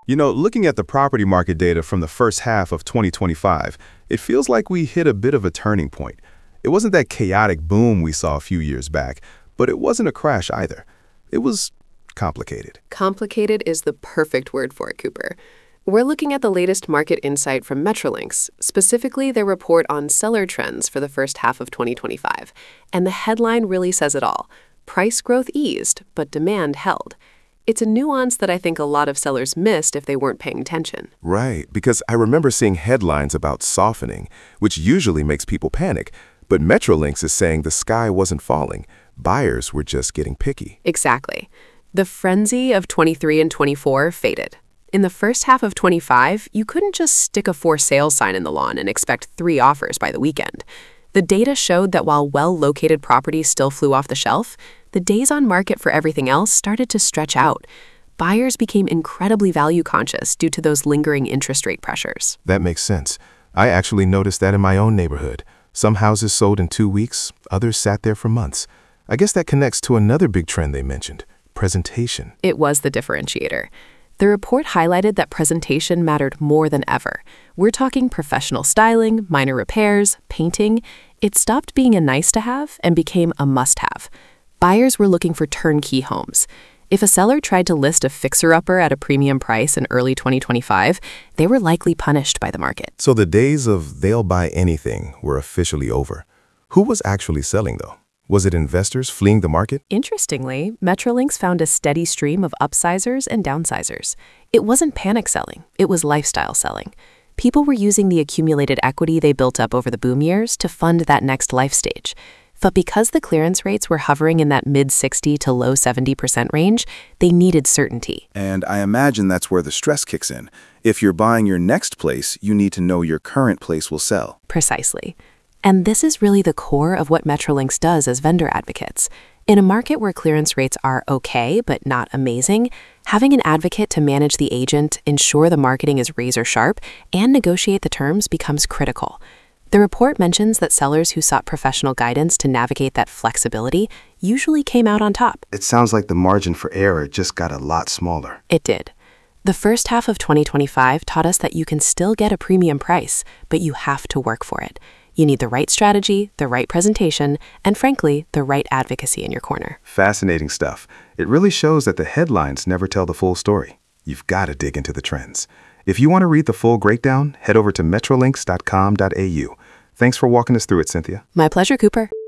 Looking at the property market data from the first half of 2025, it feels like we hit a bit of a turning point. It wasn't that chaotic boom we saw a few years back, but it wasn't a crash either. It was complicated. Complicated is the perfect word for it, Cooper. We're looking at the latest market insight from Metrolinx, specifically their report on seller trends for the first half of 2025. And the headline really says it all. Price growth eased, but demand held. It's a nuance that I think a lot of sellers missed if they weren't paying attention. Right, because I remember seeing headlines about softening, which usually makes people panic. But Metrolinx is saying the sky wasn't falling. Buyers were just getting picky. Exactly. The frenzy of 23 and 24 faded. In the first half of 25, you couldn't just stick a for sale sign in the lawn and expect 3 offers by the weekend. The data showed that while well-located properties still flew off the shelf, the days on market for everything else started to stretch out. Buyers became incredibly value-conscious due to those lingering interest rate pressures. That makes sense. I actually noticed that in my own neighborhood. Some houses sold in 2 weeks, others sat there for months. I guess that connects to another big trend they mentioned, presentation. It was the differentiator. The report highlighted that presentation mattered more than ever. We're talking professional styling, minor repairs, painting. It stopped being a nice-to-have and became a must-have. Buyers were looking for turnkey homes. If a seller tried to list a fixer-upper at a premium price in early 2025, they were likely punished by the market. So the days of they'll buy anything were officially over. Who was actually selling, though? Was it investors fleeing the market? Interestingly, Metrolinx found a steady stream of upsizers and downsizers. It wasn't panic selling, it was lifestyle selling. People were using the accumulated equity they built up over the boom years to fund that next life stage. But because the clearance rates were hovering in that mid-60 to low 70% range, they needed certainty. And I imagine that's where the stress kicks in. If you're buying your next place, you need to know your current place will sell. Precisely. And this is really the core of what Metrolinx does as vendor advocates. In a market where clearance rates are okay but not amazing, having an advocate to manage the agent, ensure the marketing is razor sharp, and negotiate the terms becomes critical. The report mentions that sellers who sought professional guidance to navigate that flexibility usually came out on top. It sounds like the margin for error just got a lot smaller. It did. The first half of 2025 taught us that you can still get a premium price, but you have to work for it. You need the right strategy, the right presentation, and frankly, the right advocacy in your corner. Fascinating stuff. It really shows that the headlines never tell the full story. You've got to dig into the trends. If you want to read the full breakdown, head over to metrolinx.com.au. Thanks for walking us through it, Cynthia. My pleasure, Cooper.